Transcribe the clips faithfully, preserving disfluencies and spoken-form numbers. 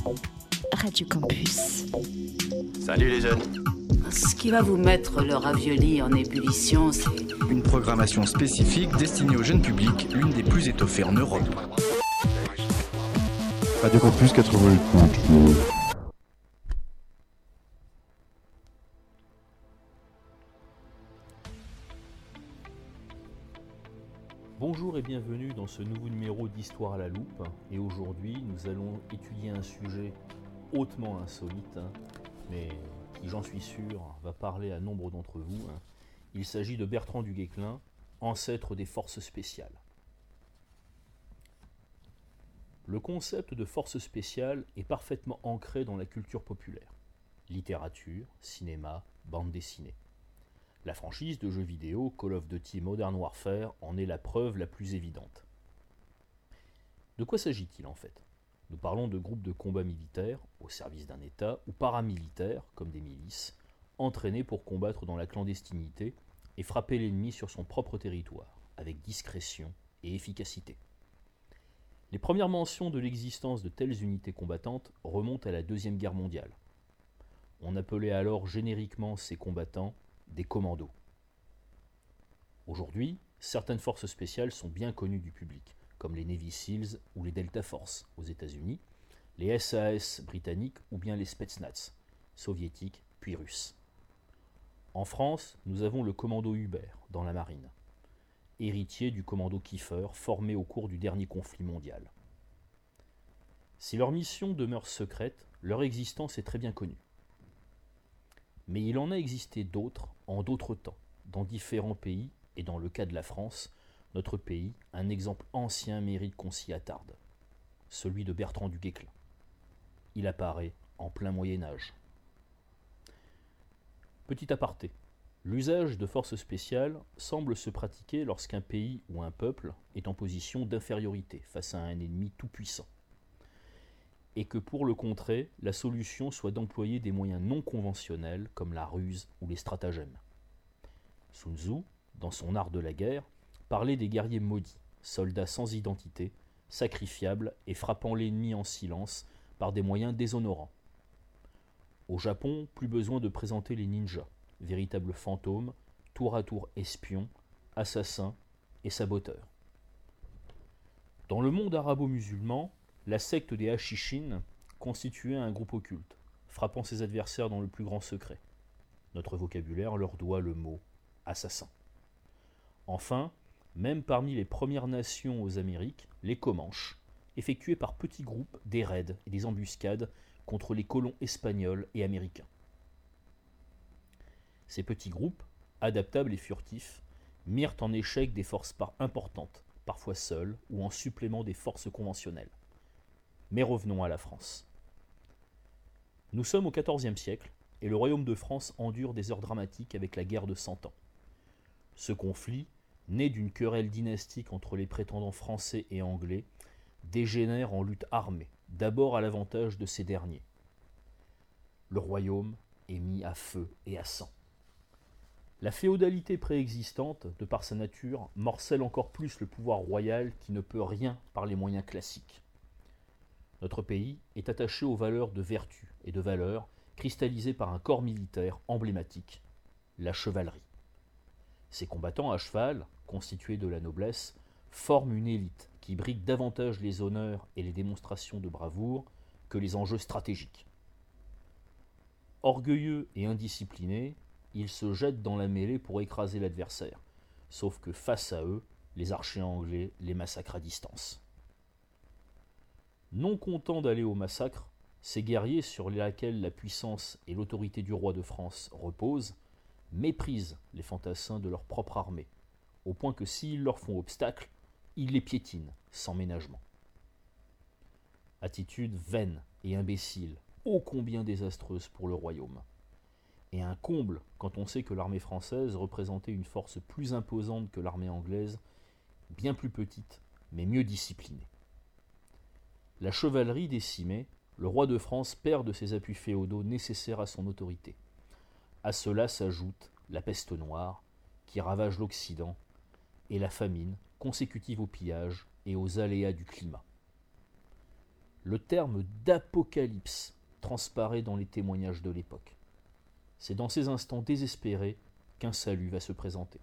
Radio Campus. Salut les jeunes. Ce qui va vous mettre le ravioli en ébullition, c'est... Une programmation spécifique destinée au jeune public, l'une des plus étoffées en Europe. Radio Campus quatre-vingt-huit. Bonjour et bienvenue dans ce nouveau numéro d'Histoire à la loupe. Et aujourd'hui, nous allons étudier un sujet hautement insolite, hein, mais qui, j'en suis sûr, va parler à nombre d'entre vous. Hein. Il s'agit de Bertrand du Guesclin, ancêtre des forces spéciales. Le concept de force spéciale est parfaitement ancré dans la culture populaire. Littérature, cinéma, bande dessinée. La franchise de jeux vidéo Call of Duty Modern Warfare en est la preuve la plus évidente. De quoi s'agit-il en fait ? Nous parlons de groupes de combat militaires, au service d'un État, ou paramilitaires, comme des milices, entraînés pour combattre dans la clandestinité et frapper l'ennemi sur son propre territoire, avec discrétion et efficacité. Les premières mentions de l'existence de telles unités combattantes remontent à la Deuxième Guerre mondiale. On appelait alors génériquement ces combattants des commandos. Aujourd'hui, certaines forces spéciales sont bien connues du public, comme les Navy Seals ou les Delta Force aux États-Unis, les S A S britanniques ou bien les Spetsnaz, soviétiques puis russes. En France, nous avons le commando Hubert dans la marine, héritier du commando Kiefer formé au cours du dernier conflit mondial. Si leur mission demeure secrète, leur existence est très bien connue. Mais il en a existé d'autres en d'autres temps, dans différents pays, et dans le cas de la France, notre pays, un exemple ancien mérite qu'on s'y attarde, celui de Bertrand du Guesclin. Il apparaît en plein Moyen-Âge. Petit aparté, l'usage de forces spéciales semble se pratiquer lorsqu'un pays ou un peuple est en position d'infériorité face à un ennemi tout-puissant, et que pour le contrer, la solution soit d'employer des moyens non conventionnels comme la ruse ou les stratagèmes. Sun Tzu, dans son art de la guerre, parlait des guerriers maudits, soldats sans identité, sacrifiables et frappant l'ennemi en silence par des moyens déshonorants. Au Japon, plus besoin de présenter les ninjas, véritables fantômes, tour à tour espions, assassins et saboteurs. Dans le monde arabo-musulman, la secte des Hachishines constituait un groupe occulte, frappant ses adversaires dans le plus grand secret. Notre vocabulaire leur doit le mot « assassin ». Enfin, même parmi les Premières Nations aux Amériques, les Comanches, effectuaient par petits groupes des raids et des embuscades contre les colons espagnols et américains. Ces petits groupes, adaptables et furtifs, mirent en échec des forces par importantes, parfois seules ou en supplément des forces conventionnelles. Mais revenons à la France. Nous sommes au quatorzième siècle et le royaume de France endure des heures dramatiques avec la guerre de Cent Ans. Ce conflit, né d'une querelle dynastique entre les prétendants français et anglais, dégénère en lutte armée, d'abord à l'avantage de ces derniers. Le royaume est mis à feu et à sang. La féodalité préexistante, de par sa nature, morcelle encore plus le pouvoir royal qui ne peut rien par les moyens classiques. Notre pays est attaché aux valeurs de vertu et de valeurs cristallisées par un corps militaire emblématique, la chevalerie. Ces combattants à cheval, constitués de la noblesse, forment une élite qui brigue davantage les honneurs et les démonstrations de bravoure que les enjeux stratégiques. Orgueilleux et indisciplinés, ils se jettent dans la mêlée pour écraser l'adversaire, sauf que face à eux, les archers anglais les massacrent à distance. Non contents d'aller au massacre, ces guerriers sur lesquels la puissance et l'autorité du roi de France reposent, méprisent les fantassins de leur propre armée, au point que s'ils leur font obstacle, ils les piétinent sans ménagement. Attitude vaine et imbécile, ô combien désastreuse pour le royaume. Et un comble quand on sait que l'armée française représentait une force plus imposante que l'armée anglaise, bien plus petite, mais mieux disciplinée. La chevalerie décimée, le roi de France perd de ses appuis féodaux nécessaires à son autorité. À cela s'ajoute la peste noire, qui ravage l'Occident, et la famine, consécutive au pillage et aux aléas du climat. Le terme d'apocalypse transparaît dans les témoignages de l'époque. C'est dans ces instants désespérés qu'un salut va se présenter.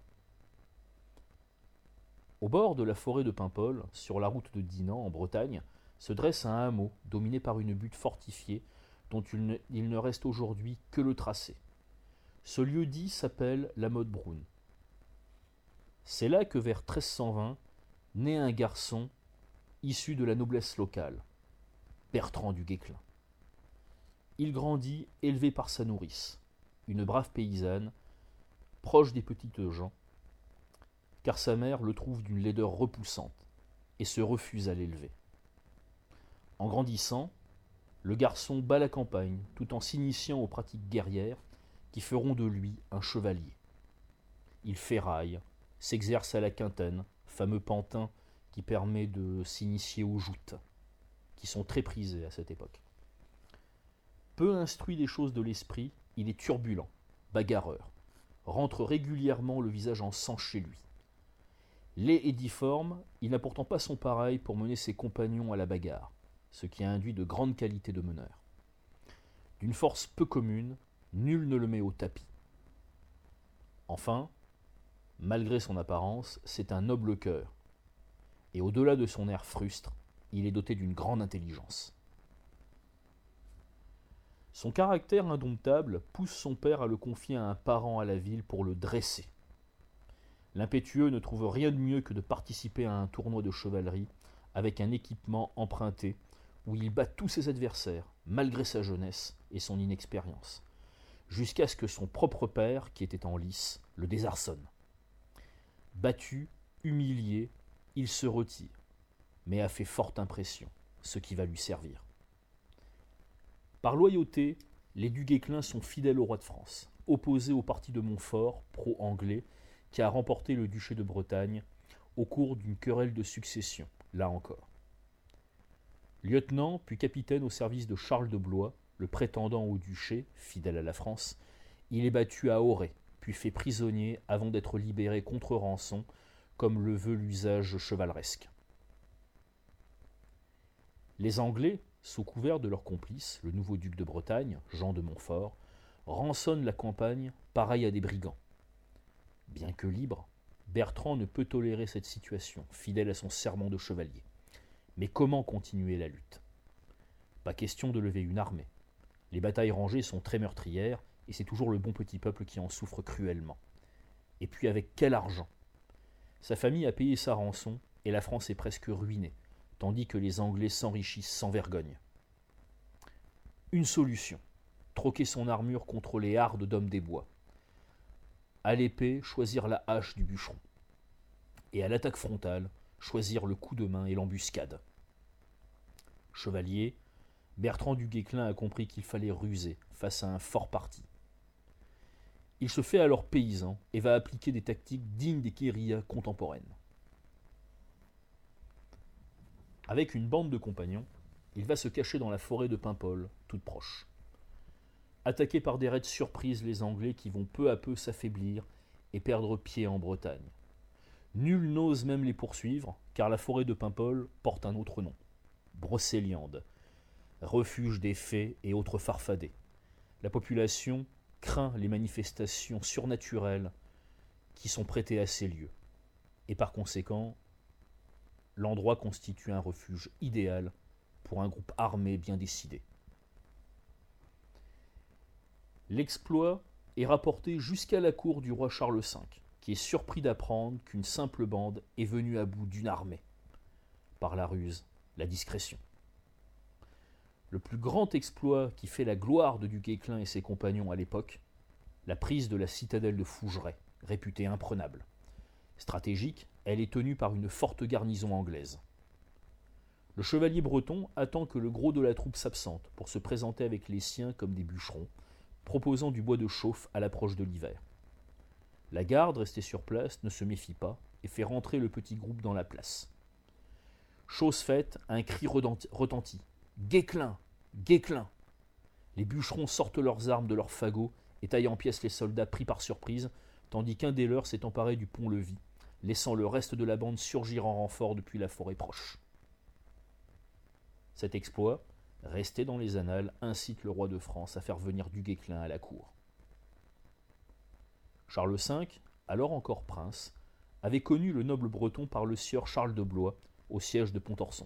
Au bord de la forêt de Paimpol, sur la route de Dinan, en Bretagne, se dresse un hameau dominé par une butte fortifiée dont il ne, il ne reste aujourd'hui que le tracé. Ce lieu-dit s'appelle la Motte-Broun. C'est là que vers treize cent vingt naît un garçon issu de la noblesse locale, Bertrand du Guesclin. Il grandit élevé par sa nourrice, une brave paysanne, proche des petites gens, car sa mère le trouve d'une laideur repoussante et se refuse à l'élever. En grandissant, le garçon bat la campagne tout en s'initiant aux pratiques guerrières qui feront de lui un chevalier. Il ferraille, s'exerce à la quintaine, fameux pantin qui permet de s'initier aux joutes, qui sont très prisées à cette époque. Peu instruit des choses de l'esprit, il est turbulent, bagarreur, rentre régulièrement le visage en sang chez lui. Laid et difforme, il n'a pourtant pas son pareil pour mener ses compagnons à la bagarre, ce qui a induit de grandes qualités de meneur. D'une force peu commune, nul ne le met au tapis. Enfin, malgré son apparence, c'est un noble cœur, et au-delà de son air frustre, il est doté d'une grande intelligence. Son caractère indomptable pousse son père à le confier à un parent à la ville pour le dresser. L'impétueux ne trouve rien de mieux que de participer à un tournoi de chevalerie avec un équipement emprunté où il bat tous ses adversaires, malgré sa jeunesse et son inexpérience, jusqu'à ce que son propre père, qui était en lice, le désarçonne. Battu, humilié, il se retire, mais a fait forte impression, ce qui va lui servir. Par loyauté, les du Guesclin sont fidèles au roi de France, opposés au parti de Montfort, pro-anglais, qui a remporté le duché de Bretagne au cours d'une querelle de succession, là encore. Lieutenant puis capitaine au service de Charles de Blois, le prétendant au duché, fidèle à la France, il est battu à Auray, puis fait prisonnier avant d'être libéré contre rançon, comme le veut l'usage chevaleresque. Les Anglais, sous couvert de leur complice, le nouveau duc de Bretagne, Jean de Montfort, rançonnent la campagne pareil à des brigands. Bien que libre, Bertrand ne peut tolérer cette situation, fidèle à son serment de chevalier. Mais comment continuer la lutte ? Pas question de lever une armée. Les batailles rangées sont très meurtrières, et c'est toujours le bon petit peuple qui en souffre cruellement. Et puis avec quel argent ? Sa famille a payé sa rançon, et la France est presque ruinée, tandis que les Anglais s'enrichissent sans vergogne. Une solution, troquer son armure contre les hardes d'hommes des bois. À l'épée, choisir la hache du bûcheron. Et à l'attaque frontale, choisir le coup de main et l'embuscade. Chevalier, Bertrand du Guesclin a compris qu'il fallait ruser face à un fort parti. Il se fait alors paysan et va appliquer des tactiques dignes des guérillas contemporaines. Avec une bande de compagnons, il va se cacher dans la forêt de Paimpol, toute proche. Attaqués par des raids surprises, les Anglais qui vont peu à peu s'affaiblir et perdre pied en Bretagne. Nul n'ose même les poursuivre, car la forêt de Paimpol porte un autre nom, Brocéliande, refuge des fées et autres farfadets. La population craint les manifestations surnaturelles qui sont prêtées à ces lieux, et par conséquent, l'endroit constitue un refuge idéal pour un groupe armé bien décidé. L'exploit est rapporté jusqu'à la cour du roi Charles cinq, qui est surpris d'apprendre qu'une simple bande est venue à bout d'une armée, par la ruse, la discrétion. Le plus grand exploit qui fait la gloire de du Guesclin et ses compagnons à l'époque, la prise de la citadelle de Fougeray, réputée imprenable. Stratégique, elle est tenue par une forte garnison anglaise. Le chevalier breton attend que le gros de la troupe s'absente pour se présenter avec les siens comme des bûcherons, proposant du bois de chauffe à l'approche de l'hiver. La garde, restée sur place, ne se méfie pas et fait rentrer le petit groupe dans la place. Chose faite, un cri retentit. « Guesclin ! Guesclin !» Les bûcherons sortent leurs armes de leurs fagots et taillent en pièces les soldats pris par surprise, tandis qu'un des leurs s'est emparé du pont-levis, laissant le reste de la bande surgir en renfort depuis la forêt proche. Cet exploit, resté dans les annales, incite le roi de France à faire venir du Guesclin à la cour. Charles cinq, alors encore prince, avait connu le noble breton par le sieur Charles de Blois au siège de Pontorson.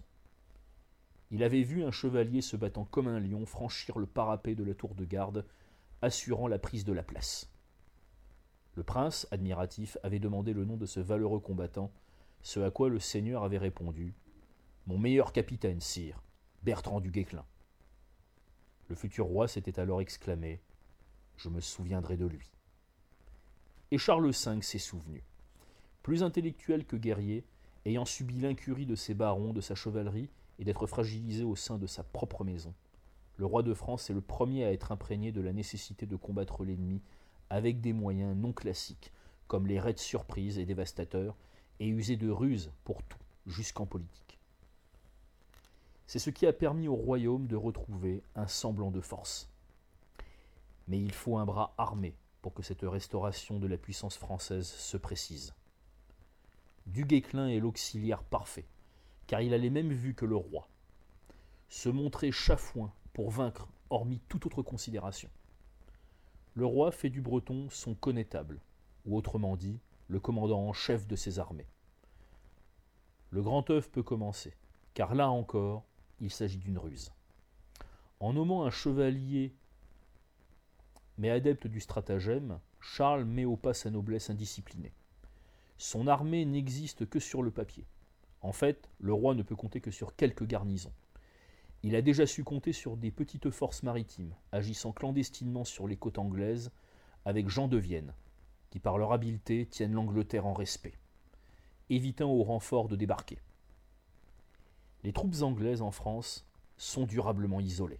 Il avait vu un chevalier se battant comme un lion franchir le parapet de la tour de garde, assurant la prise de la place. Le prince, admiratif, avait demandé le nom de ce valeureux combattant, ce à quoi le seigneur avait répondu « Mon meilleur capitaine, sire, Bertrand du Guesclin ». Le futur roi s'était alors exclamé « Je me souviendrai de lui ». Et Charles cinq s'est souvenu. Plus intellectuel que guerrier, ayant subi l'incurie de ses barons, de sa chevalerie, et d'être fragilisé au sein de sa propre maison, le roi de France est le premier à être imprégné de la nécessité de combattre l'ennemi avec des moyens non classiques, comme les raids surprises et dévastateurs, et user de ruses pour tout, jusqu'en politique. C'est ce qui a permis au royaume de retrouver un semblant de force. Mais il faut un bras armé pour que cette restauration de la puissance française se précise. Du Guesclin est l'auxiliaire parfait, car il a les mêmes vues que le roi. Se montrer chafouin pour vaincre, hormis toute autre considération. Le roi fait du breton son connétable, ou autrement dit, le commandant en chef de ses armées. Le grand œuvre peut commencer, car là encore, il s'agit d'une ruse. En nommant un chevalier, mais adepte du stratagème, Charles met au pas sa noblesse indisciplinée. Son armée n'existe que sur le papier. En fait, le roi ne peut compter que sur quelques garnisons. Il a déjà su compter sur des petites forces maritimes, agissant clandestinement sur les côtes anglaises, avec Jean de Vienne, qui par leur habileté tiennent l'Angleterre en respect, évitant au renfort de débarquer. Les troupes anglaises en France sont durablement isolées.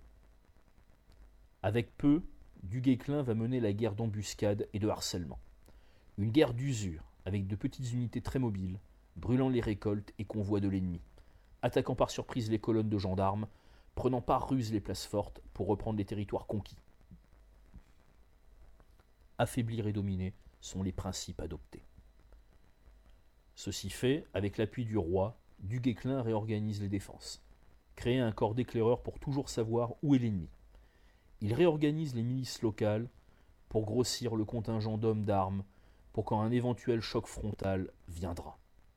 Avec peu, du Guesclin va mener la guerre d'embuscade et de harcèlement. Une guerre d'usure, avec de petites unités très mobiles, brûlant les récoltes et convois de l'ennemi, attaquant par surprise les colonnes de gendarmes, prenant par ruse les places fortes pour reprendre les territoires conquis. Affaiblir et dominer sont les principes adoptés. Ceci fait, avec l'appui du roi, du Guesclin réorganise les défenses, crée un corps d'éclaireurs pour toujours savoir où est l'ennemi. Il réorganise les milices locales pour grossir le contingent d'hommes d'armes pour quand un éventuel choc frontal viendra.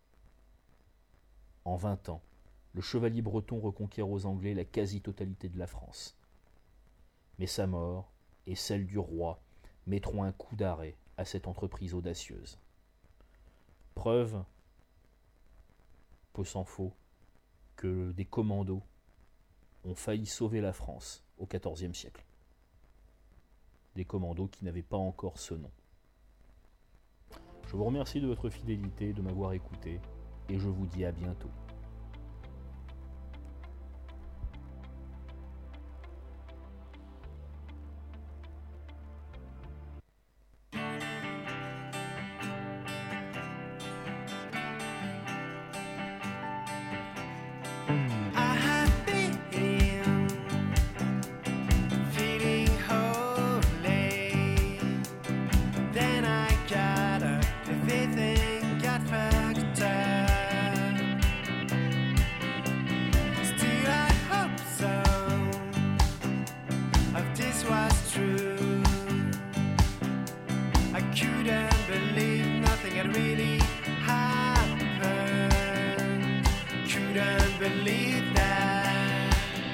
En vingt ans, le chevalier breton reconquiert aux Anglais la quasi-totalité de la France. Mais sa mort et celle du roi mettront un coup d'arrêt à cette entreprise audacieuse. Preuve, peu s'en faut, que des commandos ont failli sauver la France au quatorzième siècle. Des commandos qui n'avaient pas encore ce nom. Je vous remercie de votre fidélité, de m'avoir écouté, et je vous dis à bientôt. Believe that.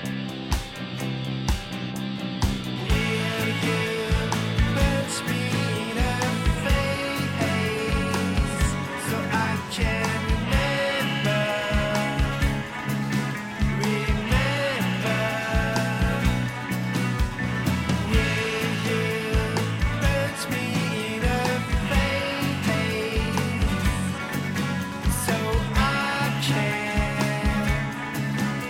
Will you punch me in the face so I can remember? Remember. Will you punch me in the face so I can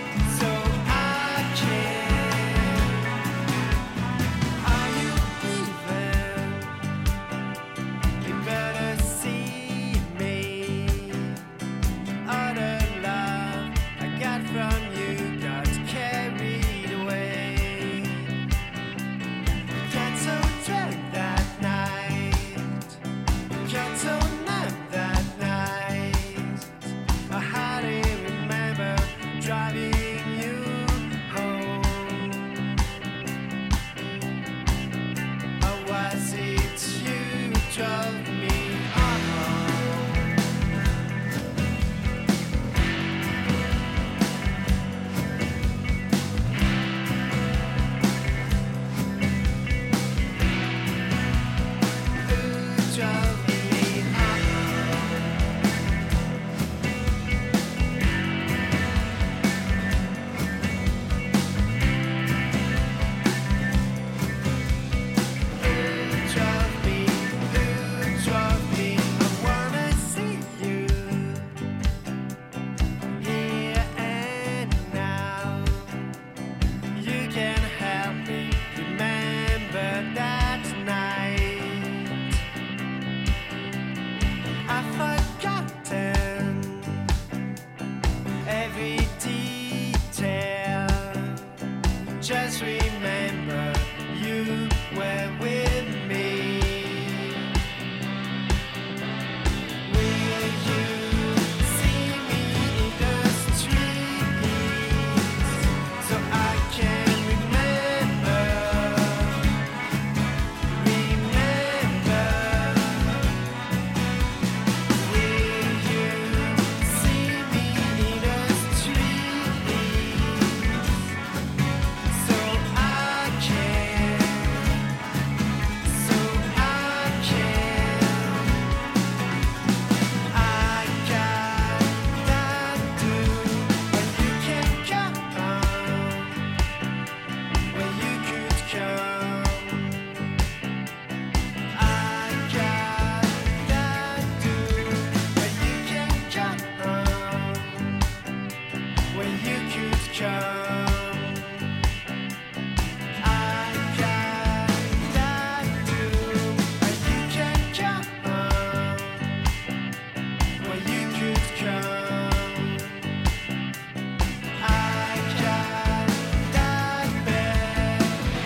remember you were with me. Will you see me in the streets so I can remember, remember? Will you see me in the streets so I can, so I can? I got that too. When you can come, when you could come. I got that too. When you can come, when you could come. I got that too. When you can come, when you could come. I got that bed.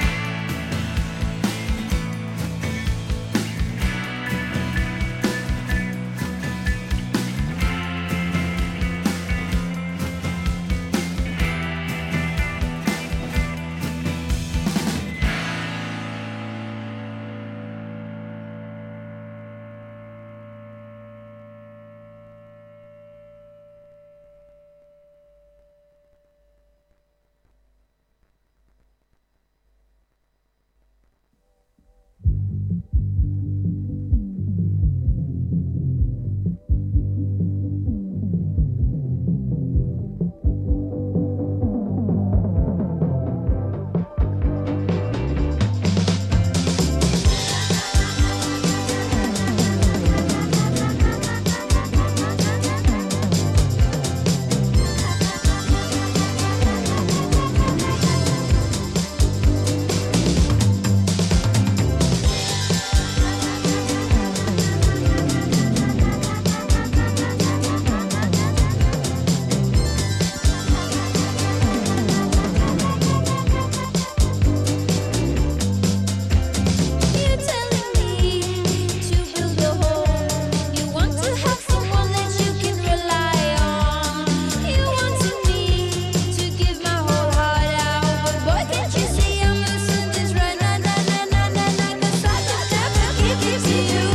You're telling me to build a home. You want to have someone that you can rely on. You wanted me to give my whole heart out, but boy, can't you see I'm losing this right now, na na na na na? 'Cause I could never give it to you.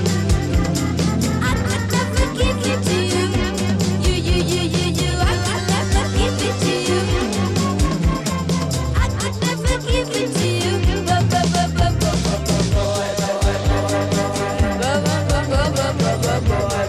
I could never give it to you. You you you you you. I could never give it to you. I could never give it to you. Ba ba ba ba ba ba ba boy. Ba ba ba ba ba ba ba boy.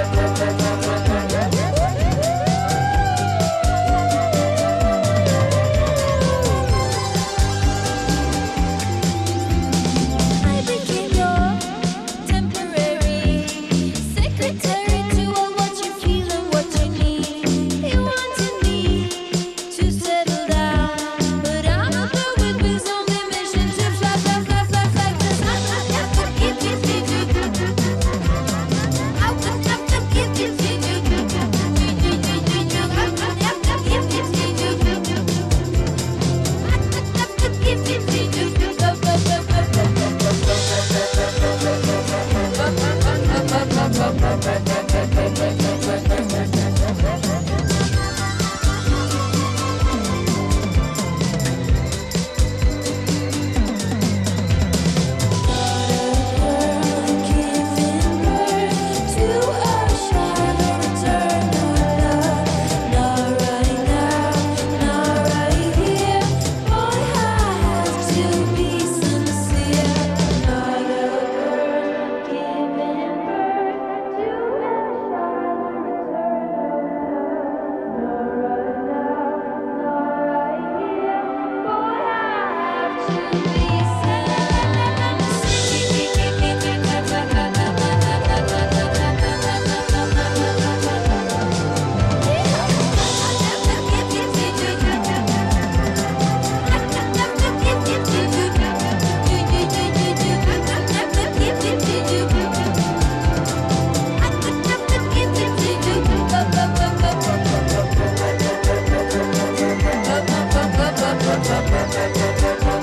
I became your temporary secretary to all what you feel and what you need. You wanted me to settle down, but I'm a girl with wings on a mission to fly, fly, fly, fly, fly. 'Cause I could never give it to you. I could never give it to you. You, you, you, you, you. I could never give it to you. I could never give it to you. Ba, ba, ba, ba, ba, ba, ba, ba, ba, Ba, ba, ba, ba, ba, ba, ba, ba, ba, ba, ba.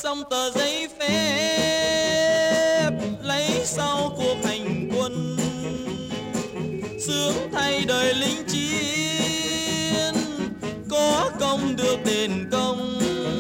xong tờ giấy phép lấy sau cuộc hành quân, sướng thay đời lính chiến có công được đền công,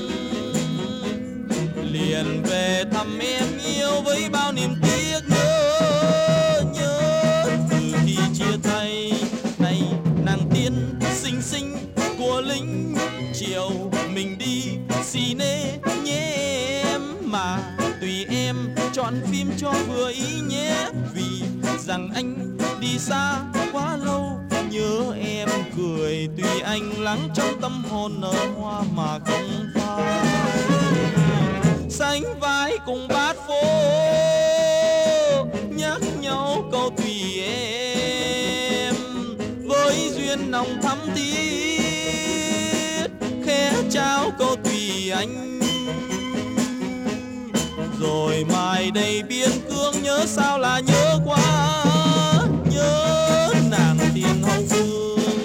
liền về thăm em yêu với bao niềm tiếc nhớ. Nhớ từ khi chia tay này nàng tiên xinh xinh của lính, chiều mình đi xì nê nhé em, mà tùy em chọn phim cho vừa ý nhé, vì rằng anh đi xa quá lâu nhớ em cười, tùy anh lắng trong tâm hồn nở hoa mà không phai. Sánh vai cùng bát phố nhắc nhau câu tùy em, với duyên nồng thắm thiết khẽ trao câu tùy anh, rồi mai đây biên cương nhớ sao là nhớ quá, nhớ nàng tiền hậu phương.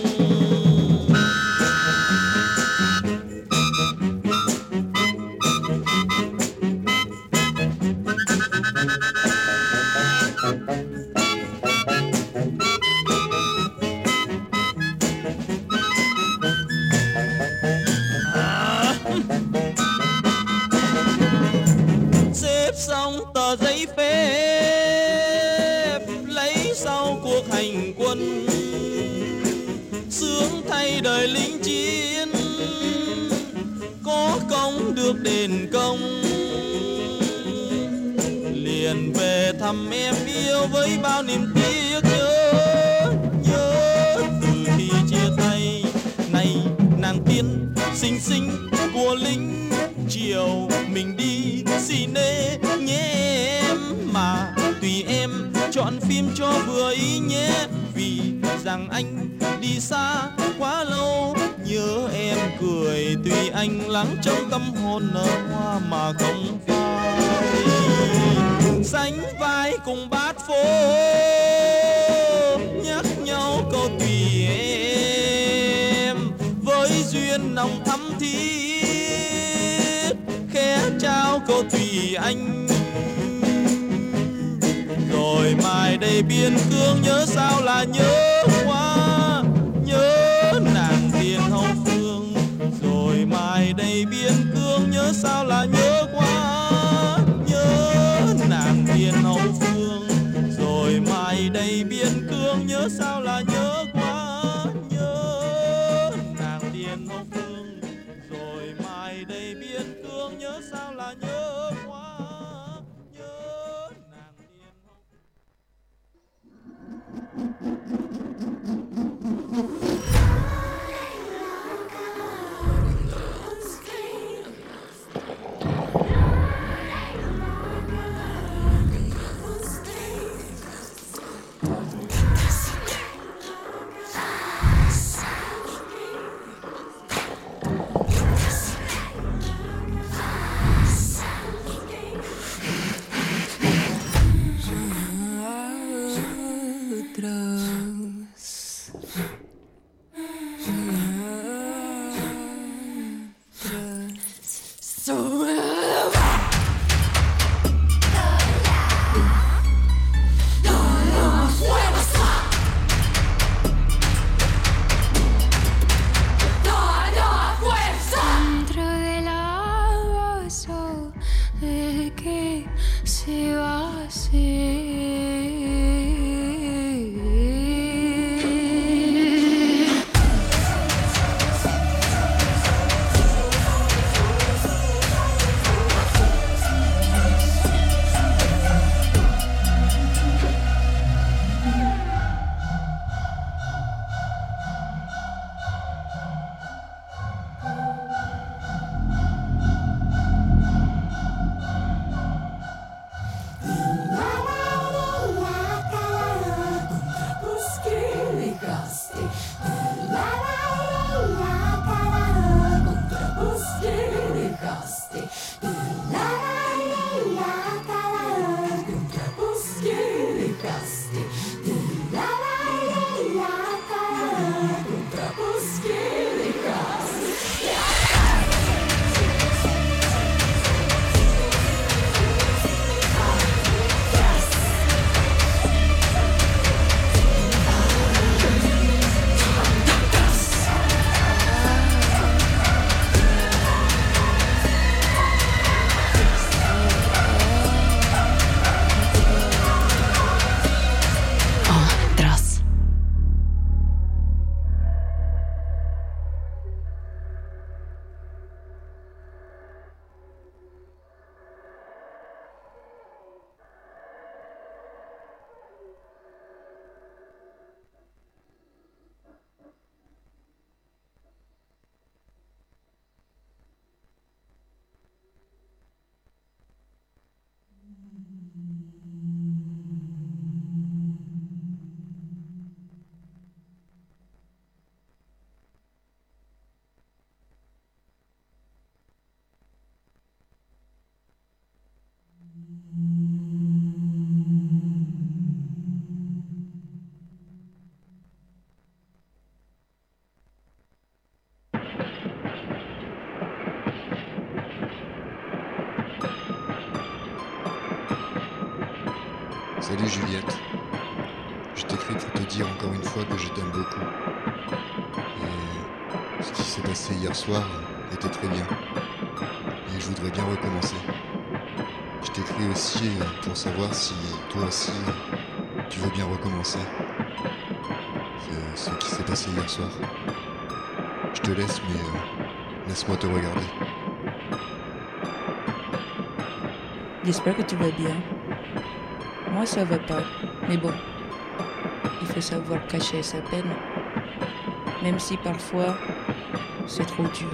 Xong tờ giấy phép lấy sau cuộc hành quân, sướng thay đời lính chiến có công được đền công, liền về thăm em yêu với bao niềm tiếc nhớ. Nhớ từ khi chia tay này nàng tiên xinh xinh của lính, chiều mình đi xì nê nhé em, mà tùy em chọn phim cho vừa ý nhé, vì rằng anh đi xa quá lâu nhớ em cười, tùy anh lắng trong tâm hồn nở hoa mà không phai. Sánh vai cùng bát phố nhắc nhau câu tùy em, với duyên nồng thắm thiết khẽ trao câu tùy anh, rồi mai đây biên cương nhớ sao là nhớ quá, nhớ nàng tiền hậu phương, rồi mai đây biên cương nhớ sao là nhớ quá, nhớ nàng tiền hậu phương, rồi mai đây biên cương nhớ sao là nhớ quá, nhớ nàng tiền hậu phương, rồi mai đây biên cương nhớ sao là nhớ quá, nhớ nàng tiền hậu phương. Salut Juliette. Je t'écris pour te dire encore une fois que je t'aime beaucoup. Et ce qui s'est passé hier soir était très bien. Et je voudrais bien recommencer. Je t'écris aussi pour savoir si toi aussi tu veux bien recommencer. C'est ce qui s'est passé hier soir. Je te laisse, mais euh, laisse-moi te regarder. J'espère que tu vas bien. Moi, ça va pas. Mais bon, il faut savoir cacher sa peine, même si parfois c'est trop dur.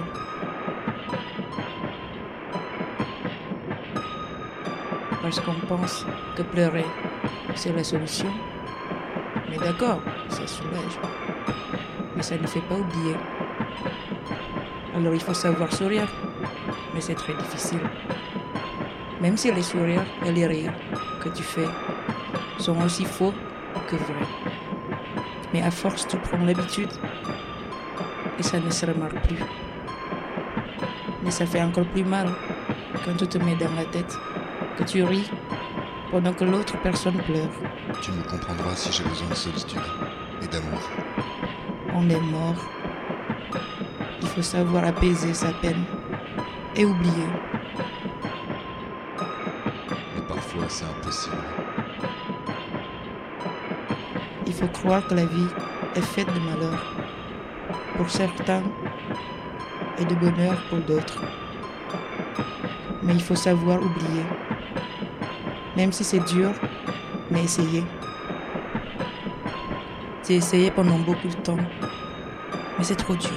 Parce qu'on pense que pleurer, c'est la solution. Mais d'accord, ça soulage. Mais ça ne fait pas oublier. Alors il faut savoir sourire, mais c'est très difficile. Même si les sourires et les rires que tu fais sont aussi faux que vrais. Mais à force, tu prends l'habitude et ça ne se remarque plus. Mais ça fait encore plus mal quand tu te mets dans la tête que tu ris pendant que l'autre personne pleure. Tu me comprendras si j'ai besoin de solitude et d'amour. On est mort. Il faut savoir apaiser sa peine et oublier. Mais parfois c'est impossible. Il faut croire que la vie est faite de malheur pour certains et de bonheur pour d'autres. Mais il faut savoir oublier. Même si c'est dur, mais essayez. J'ai essayé pendant beaucoup de temps, mais c'est trop dur.